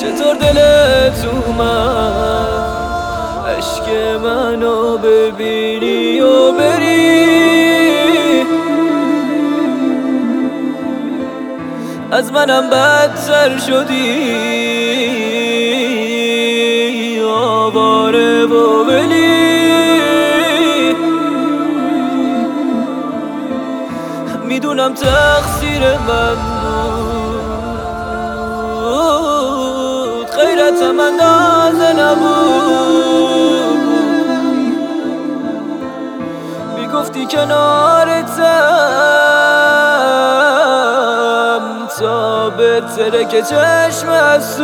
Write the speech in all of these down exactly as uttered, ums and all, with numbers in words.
چطور دلت اومد عشق منو ببینی و بری، از منم بدتر شدی آواره و بلی. میدونم تقصیر من بود، غیرتم اندازه نبود، میگفتی کنارتم تا بهتره که چشم از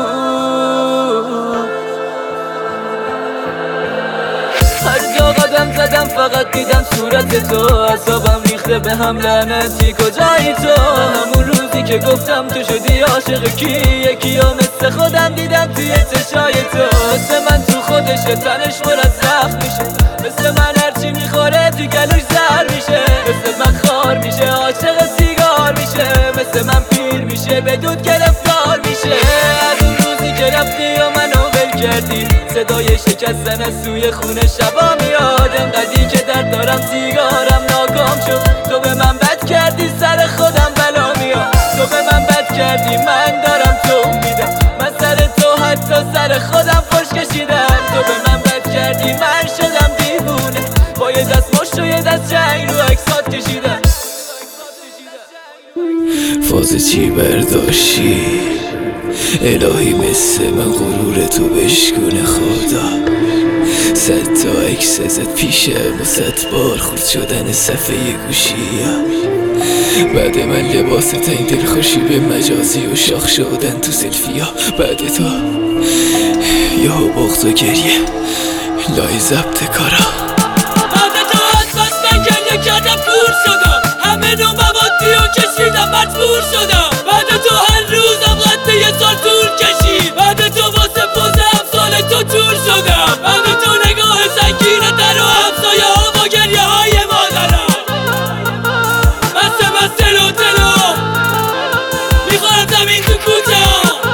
هر جا قدم زدم فقط دیدم صورت تو، اعصابم ریخته به هم لعنتی کجایی تو؟ همون روزی که گفتم تو شدی عاشق کی، یکی ها مثل خودم دیدم توی چشای تو، مثل من تو خودشه تنش پر از زخم میشه، مثل من هرچی میخوره تو گلوش زهر میشه، مثل من خار میشه عاشق سیگار میشه، مثل من پیر میشه به دود گرفتار میشه. از اون روزی که رفتی و منو ول کردی، صدای شکستن از سوی خونه شبا میاد، انقدی که درد دارم سیگارم ناکام شد، تو به من بد کردی سر خودم بلا میاد، تو به من بد کردی من دارم تو میدم، من سر تو حتی سر خودم خوش کشیدم، تو به من بد کردی من شدم دیوونه، با یه دست مشت و یه دست جنگ رو اکسات کشیدم. فاز چی برداشتی الهی مثل من غرور تو بشکونه خدا، صد تا عکس ازت پیشم و صد بار خورد شدن صفحه گوشی، بعد من لباس تا این دلخوشی به مجازی و شاخ شدن تو سلفی ها، بعد تو یه بغض و گریه لای ضبط کارا، بعد تو از بس نگریه کردم کور شدم، همه نو موادی و کشیدم مجبور شدم، بعد تو هر روزم قد یه سال طول کشید، بعد تو واسه پوز امثال تو تور شدم، بعد تو نگاه سنگین در و همسایه ها با گریه های مادرم، بسته بسته لو تلو میخورم زمین تو کوچه ها.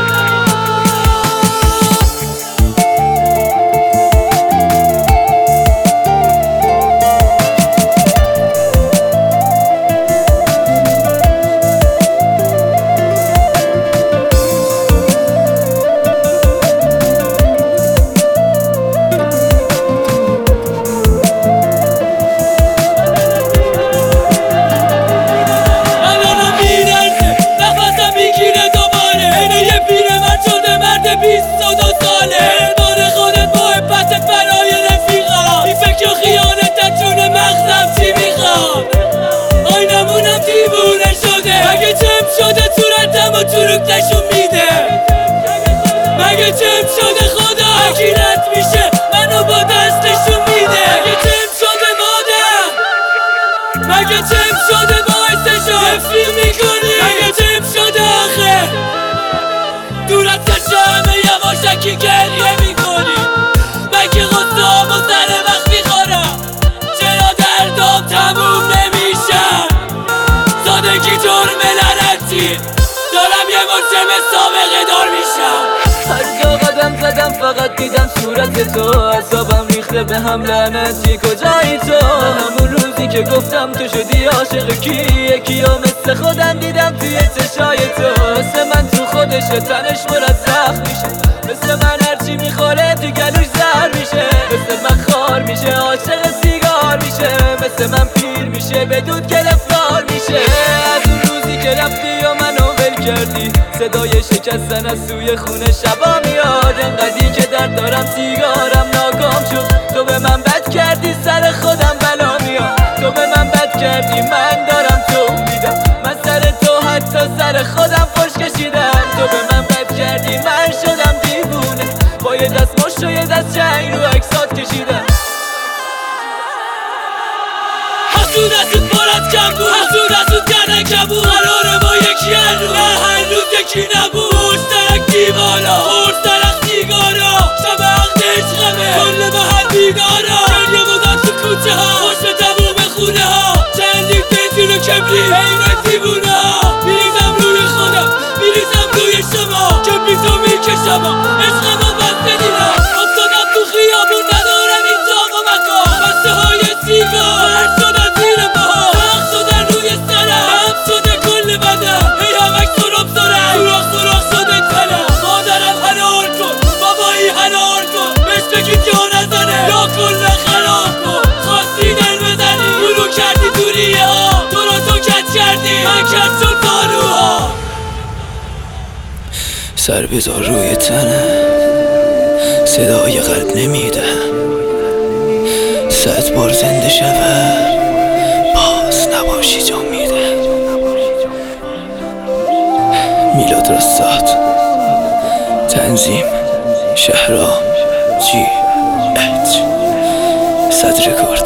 مگه چم شده صورتم و چروک نشون میده، مگه چم شده خدا حکیرت میشه منو با دست نشون میده، مگه چم شده مادر، مگه چم شده باعثشو حفظی میکنی، مگه چم شده آخه دور از چشم همه یواشکی گریه میکنی، مگه غصام و سر وقت میخورم چرا دردام تموم نمیشم، سادگی جرم لعنتی دارم یه مجرم سابقه دار میشم. هر جا قدم زدم فقط دیدم صورت تو، اعصابم ریخته به هم لعنتی کجایی تو؟ همون روزی که گفتم تو شدی عاشق کی، یکی ها مثل خودم دیدم توی چشای تو، مثل من تو خودشه تنش پر از زخم میشه، مثل من هرچی میخوره تو گلوش زهر میشه، مثل من خار میشه عاشق سیگار میشه، مثل من پیر میشه به دود گرفتار میشه. از اون روزی که رفتی و منو ول کردی، صدای شکستن از سوی خونه شبا میاد، انقدی که درد دارم سیگارم ناکام شد، تو به من بد کردی سر خودم بلا میاد، تو به من بد کردی من دارم تو میدم، من سر تو حتی سر خودم خوش کشیدم، تو به من بد کردی من شدم دیوونه، با یه دست مشت و یه دست جنگ رو اکسات کشیدم. حسود حسود بارد کم بود، حسود حسود کردن کم بود، قراره با یکی هر روز نه هر روز یکی نبود، مشترک دیوالا مشترک سیگارا شب عقد عشقمه کل محل بیدارا، گریه بودن تو کوچه ها خوش به تموم خونه ها، چندی بنزین و کبری حیوان دیوونه ها، میریزم روی خودم میریزم روی شما که بیزو میکشم اما عشق ما بسته دیدم افتادم تو خیابون ندارم این تاق و مکان بسته های سیگار هر شدن زیر پاها سخت شدن روی سرم هم شده کل بدم هی همک سرم سرم سراخ سراخ شده تنم مادرم حلال کن بابایی حلال کن بهش بگید جا نزنه یا کل خراب کن خواستی دل بزنی گلو کردی دوریه ها تو رو تو کچ کردی من کچ شد زانوها سر بذار روی تنم صدای قلب نمیده صد بار زنده شود باز نباشی جا میده میلاد رستاد تنظیم شهرام جی اچ صد رکورد